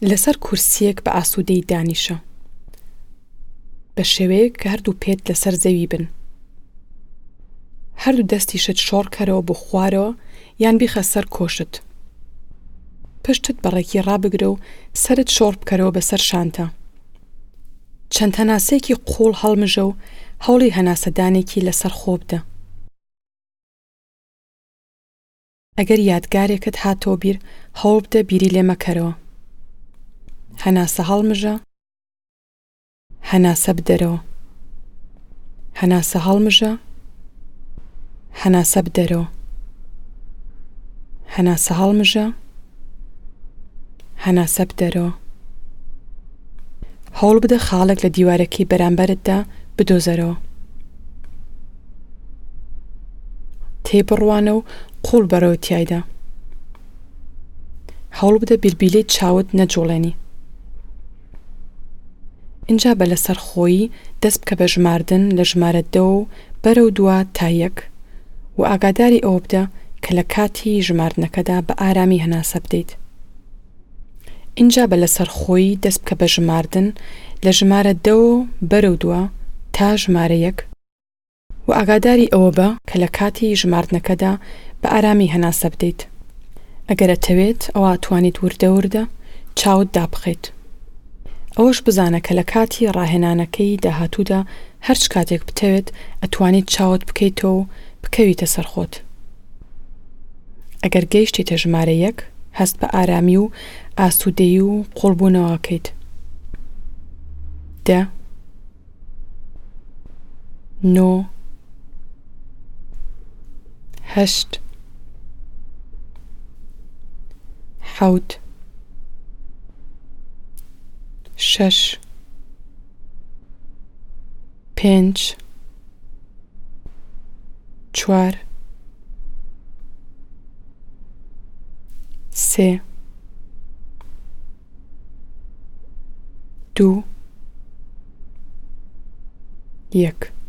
لەسەر کورسیەک بە ئاسوودەی دانیشە بە شێوەیەک کە هەردوو پێت لەسەر زەوی بن. هەردوو دەستیشت شۆڕ کەرەوە بۆ خوارەوە یان بیخە سەر کۆشت. پشتت بەڕێکی ڕابگرە و سەرت شۆڕ بکەرەوە بەسەر شانتە. چەند هەناسەیەکی قوڵ هەڵمژە و هەوڵی هەناسەدانێکی لەسەر خۆ بدە. ئەگەر یادگارێکت هاتەوە بیر هەوڵ بدە بیری لێ مەکەرەوە. هەناسە هەڵمژە، هەناسە بدەرەوە. هەناسە هەڵمژە، هەناسە بدەرەوە. هەناسە هەڵمژە، هەناسە بدەرەوە. هەوڵ بدە خاڵێک لە دیوارەکەی بەرامبەرتدا بدۆزەرەوە. تێبڕوانە و قوڵ بەرەوە تیایدا. هەوڵ بدە بیربیلەی چاوت نەجوڵێنی. اینجا بە لەسەر خۆیی دەست بکە بە ژماردن لە ژمارە 2 و بەرەو 2 تا 1 و ئاگاداری ئەوە بدە کە لە کاتی ژماردنەکەدا بە ئارامی هەناسە بدەیت. اینجا بە لەسەر خۆیی دەست بکە بە ژماردن لە ژمارە 2 و بەرەو 2 تا ژمارە 1 و ئاگاداری ئەوە بە کە لە کاتی ژماردنەکەدا بە ئارامی هەناسە بدەیت. ئەگەرە تەوێت ئەوە توانیت وردە چاوت دابخەیت. ئەوەش بزانە کە لە کاتی ڕاهێنانەکەی داهاتوودا هەرچ کاتێک بتەوێت ئەتوانیت چاوت بکەیتەوە و بکەویتە سەرخۆت. ئەگەر گەیشتیتە ژمارە 1 هەست بە ئارامی و ئاسوودەیی و قوڵبوونەوەکەیت. 10 9 8 7 6 5 4 3 2 1